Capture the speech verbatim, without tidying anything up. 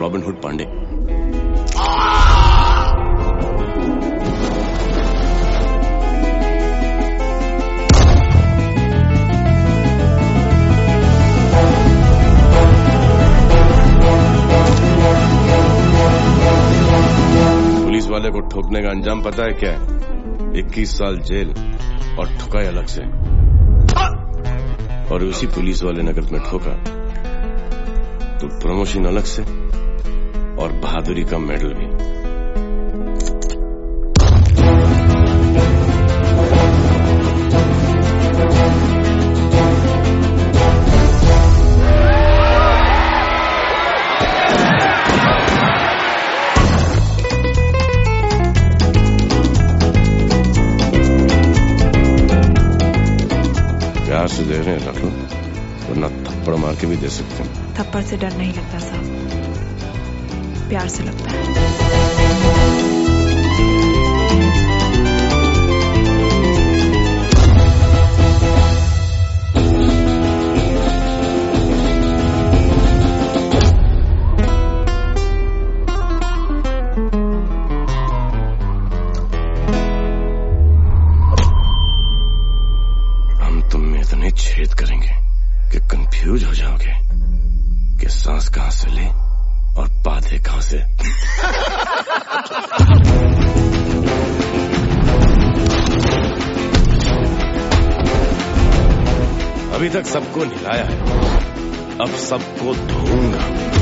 Robin hood Pandey. Police वाले को ठोकने का अंजाम पता है क्या है? इक्कीस साल जेल और ठुकाई अलग से। और उसी पुलिस वाले ने अगर तुम्हें ठोका तो प्रमोशन अलग से और बहादुरी का मेडल भी। प्यार से दे रहे हैं रख लो, वरना थप्पड़ मार के भी दे सकते हैं। थप्पड़ से डर नहीं लगता साहब, प्यार से लगता है। हम तुम में इतने छेद करेंगे कि कंफ्यूज हो जाओगे कि सांस कहां से ले और बाधे कहां से। अभी तक सबको नहलाया है, अब सबको धोऊंगा।